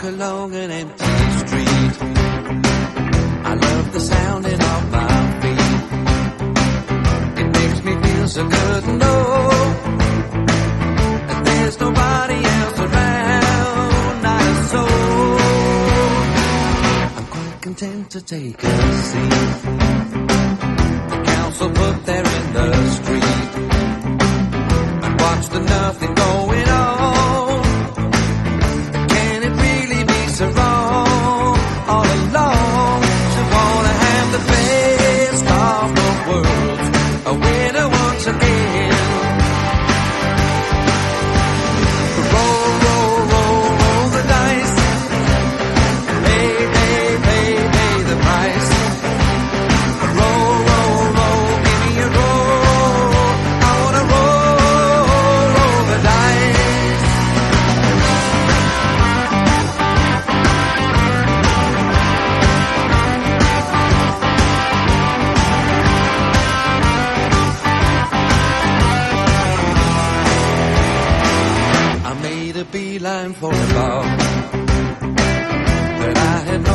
along an empty street. I love the sounding of my feet. It makes me feel so good to know that there's nobody else around, not a soul. I'm quite content to take a seat. The council put there in the street and watch the nothing going on. So wrong all along, to wanna have the best of the world, a winner once again. Roll, roll, roll, roll the dice, pay, pay, pay, pay the price. Roll, roll, roll, give me a roll, I wanna roll, roll the dice. Beeline for a bar that I had no